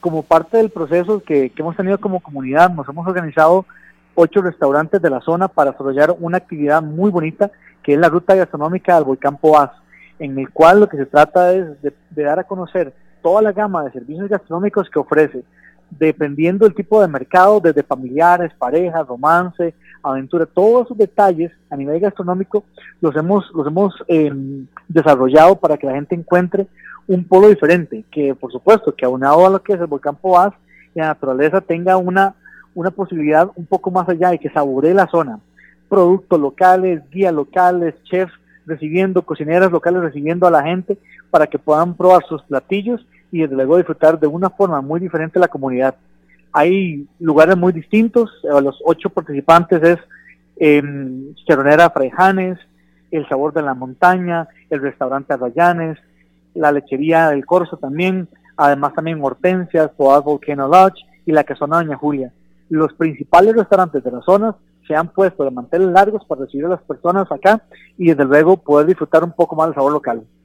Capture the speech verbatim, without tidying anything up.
como parte del proceso que, que hemos tenido como comunidad, nos hemos organizado ocho restaurantes de la zona para desarrollar una actividad muy bonita, que es la ruta gastronómica del Volcán Poás, en el cual lo que se trata es de, de dar a conocer toda la gama de servicios gastronómicos que ofrece, dependiendo del tipo de mercado, desde familiares, parejas, romance, aventura, todos esos detalles a nivel gastronómico los hemos, los hemos eh, desarrollado para que la gente encuentre un polo diferente, que por supuesto que aunado a lo que es el Volcán Poás y la naturaleza tenga una, una posibilidad un poco más allá y que saboree la zona, productos locales, guías locales, chefs recibiendo, cocineras locales recibiendo a la gente para que puedan probar sus platillos y desde luego disfrutar de una forma muy diferente la comunidad. Hay lugares muy distintos, eh, los ocho participantes es eh, Charonera Fraijanes, El Sabor de la Montaña, el restaurante Arrayanes, la lechería del Corso también, además también Hortensias, Poás Volcano Lodge y la Casona Doña Julia. Los principales restaurantes de la zona se han puesto de manteles largos para recibir a las personas acá y desde luego poder disfrutar un poco más del sabor local.